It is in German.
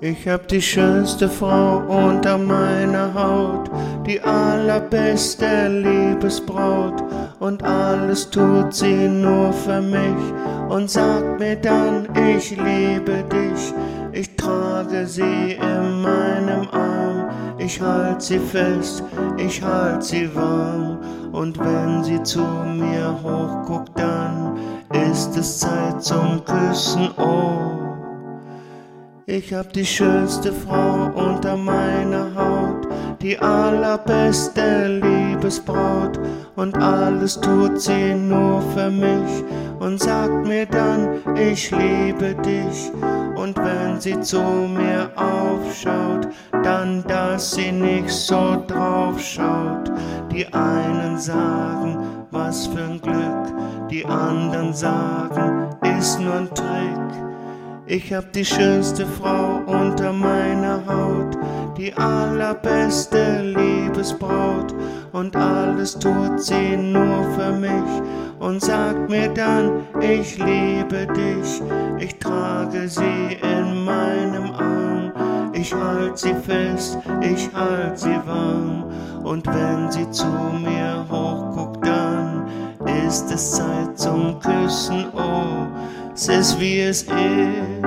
Ich hab die schönste Frau unter meiner Haut, die allerbeste Liebesbraut, und alles tut sie nur für mich und sagt mir dann, ich liebe dich. Ich trage sie in meinem Arm, ich halt sie fest, ich halt sie warm, und wenn sie zu mir hochguckt, dann ist es Zeit zum Küssen, oh. Ich hab die schönste Frau unter meiner Haut, die allerbeste Liebesbraut, und alles tut sie nur für mich und sagt mir dann, ich liebe dich. Und wenn sie zu mir aufschaut, dann dass sie nicht so drauf schaut. Die einen sagen, was für'n Glück, die anderen sagen, ist nur ein Trick. Ich hab die schönste Frau unter meiner Haut, die allerbeste Liebesbraut, und alles tut sie nur für mich und sagt mir dann, ich liebe dich. Ich trage sie in meinem Arm, ich halt sie fest, ich halt sie warm, und wenn sie zu mir hochguckt, dann ist es Zeit zum Küssen, oh. Es ist wie es ist.